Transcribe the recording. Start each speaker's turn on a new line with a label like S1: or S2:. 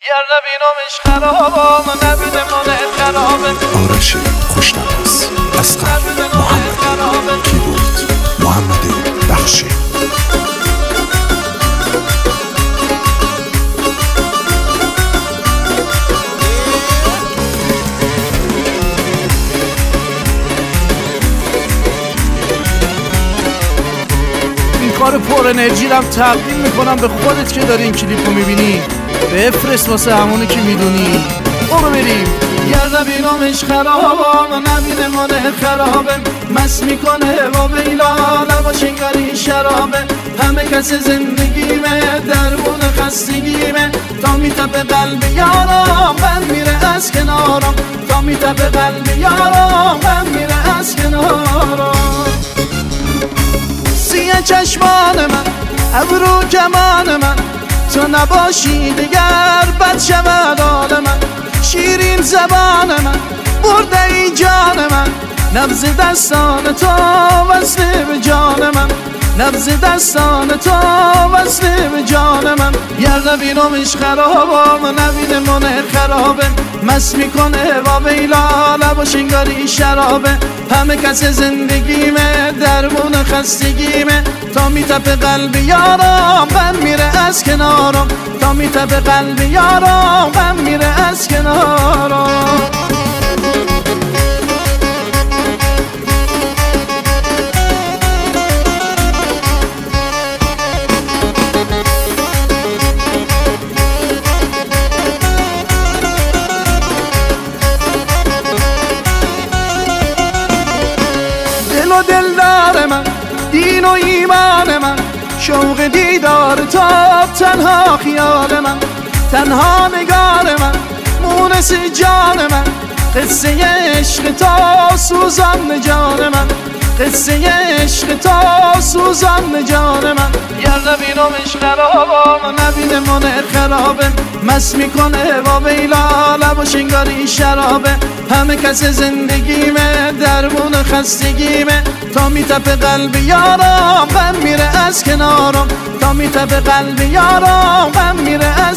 S1: گر نبینمش خرابم نبینه مال خرابه.
S2: آرش خوشنواس، اصغر محمدی، کیبورد محمد بخشی.
S1: این کار پر انرژیرم تقدیم میکنم به خودت که داری این کلیپو میبینی. بفرست واسه همونی که میدونی. برو بریم. گر نبینمش خرابم نبینه مال خرابه. مست میکنه و بیلا نباش انگاری شرابه. همه کس زندگیمه درمون خستگیمه. تا میتپه قلب یارم من میره از کنارم. تا میتپه قلب یارم من میره از کنارم. سیه چشمان من ابرو کمان من. تو نباشی دیگر بد شود حال من. شیرین زبان من برده ای جان من. نبض دستان تو وصله به جان من. نبض دستان تو وصله به جان من. گر نبینمش خرابم نبینه من خرابه. مست میکنه و بیلا نباش انگاری شرابه. همه کس زندگیمه درمون خستگیمه. تا میتپه قلب یارم من میره از کنارم. تا میتپه قلب یارم من میره از کنارم. دل و دلدار من دین و ایمان من. شوق دیدار تاب تنها خیال من. تنها نگار من مونس جان من. قصه عشق تا سوزان جان من. قصه عشق تا سوزان جان من. گر نبینمش خرابم نبینه من خرابه. مست میکنه و بیلا نباش انگاری شرابه. همه کس زندگیمه درمون خستگیمه. تا میتپه قلب یارم من میره از کنارم. تا میتپه قلب یارم من میره